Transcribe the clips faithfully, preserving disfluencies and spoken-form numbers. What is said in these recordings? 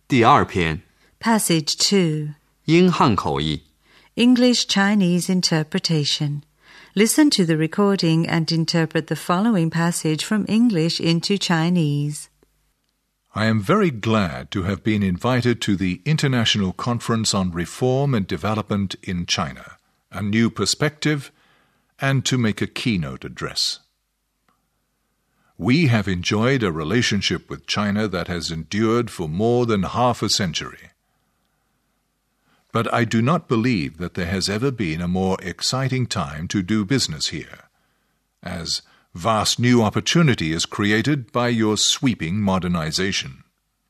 第二篇 Passage two. 英汉口译 English-Chinese interpretation. Listen to the recording and interpret the following passage from English into Chinese. I am very glad to have been invited to the International Conference on Reform and Development in China, a new perspective, and to make a keynote address. We have enjoyed a relationship with China that has endured for more than half a century. But I do not believe that there has ever been a more exciting time to do business here, as vast new opportunity is created by your sweeping modernization.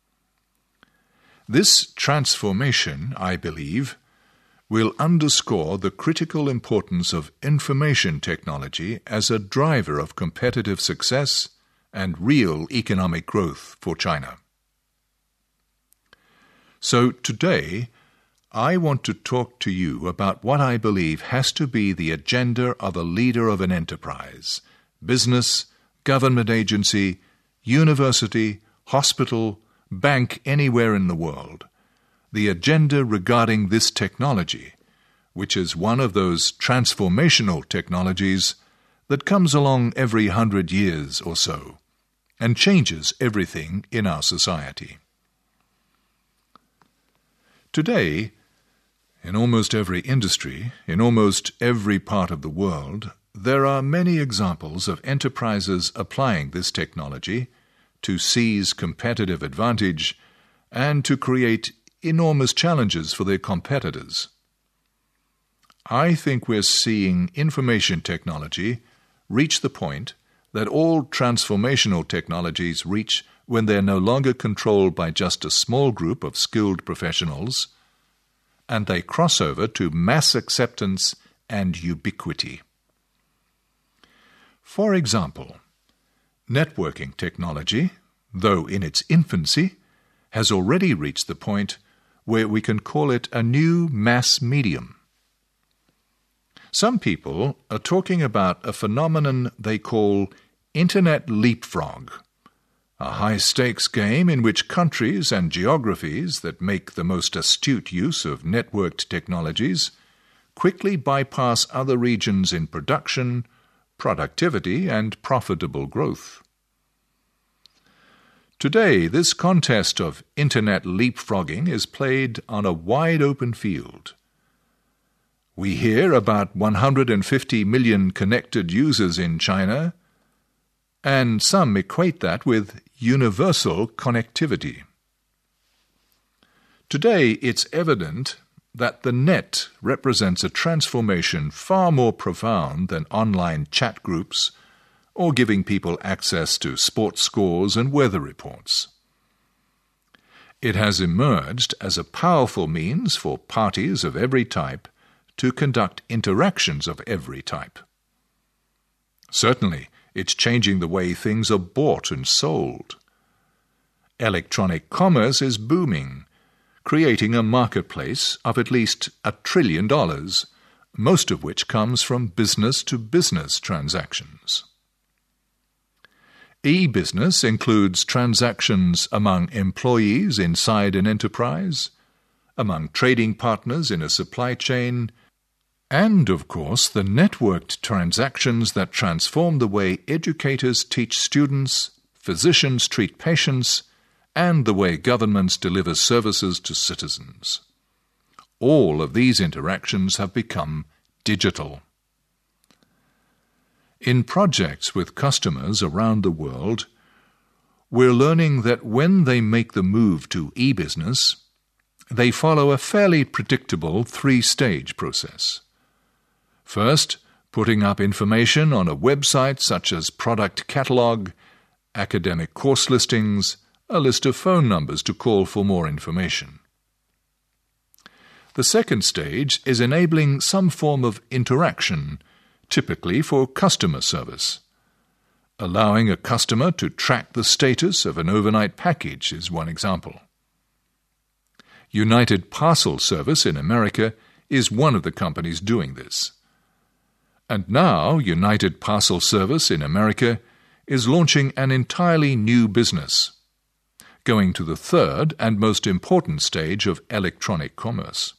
This transformation, I believe, will underscore the critical importance of information technology as a driver of competitive success and real economic growth for China. So today, I want to talk to you about what I believe has to be the agenda of a leader of an enterprise, business, government agency, university, hospital, bank anywhere in the world, the agenda regarding this technology, which is one of those transformational technologies that comes along every hundred years or so and changes everything in our society. Today, in almost every industry, in almost every part of the world, there are many examples of enterprises applying this technology to seize competitive advantage and to create enormous challenges for their competitors. I think we're seeing information technology reach the point that all transformational technologies reach when they're no longer controlled by just a small group of skilled professionals, and they cross over to mass acceptance and ubiquity. For example, networking technology, though in its infancy, has already reached the point where we can call it a new mass medium. Some people are talking about a phenomenon they call Internet leapfrog, a high-stakes game in which countries and geographies that make the most astute use of networked technologies quickly bypass other regions in production, productivity, and profitable growth. Today, this contest of Internet leapfrogging is played on a wide-open field. We hear about one hundred fifty million connected users in China, and some equate that with universal connectivity. Today, it's evident that the net represents a transformation far more profound than online chat groups or giving people access to sports scores and weather reports. It has emerged as a powerful means for parties of every type to conduct interactions of every type. Certainly, it's changing the way things are bought and sold. Electronic commerce is booming, creating a marketplace of at least a trillion dollars, most of which comes from business-to-business transactions. E-business includes transactions among employees inside an enterprise, among trading partners in a supply chain, and, of course, the networked transactions that transform the way educators teach students, physicians treat patients, and the way governments deliver services to citizens. All of these interactions have become digital. In projects with customers around the world, we're learning that when they make the move to e-business, they follow a fairly predictable three-stage process. First, putting up information on a website such as product catalog, academic course listings, a list of phone numbers to call for more information. The second stage is enabling some form of interaction, typically for customer service. Allowing a customer to track the status of an overnight package is one example. United Parcel Service in America is one of the companies doing this. And now United Parcel Service in America is launching an entirely new business. going to the third and most important stage of electronic commerce.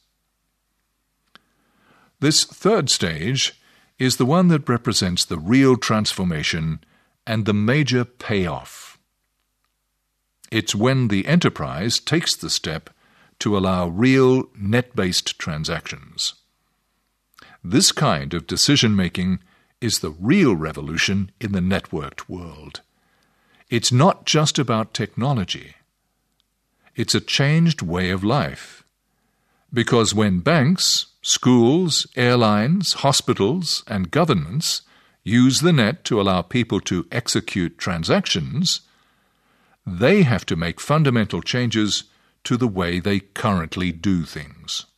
This third stage is the one that represents the real transformation and the major payoff. It's when the enterprise takes the step to allow real net-based transactions. This kind of decision-making is the real revolution in the networked world. It's not just about technology. It's a changed way of life. Because when banks, schools, airlines, hospitals, and governments use the net to allow people to execute transactions, they have to make fundamental changes to the way they currently do things.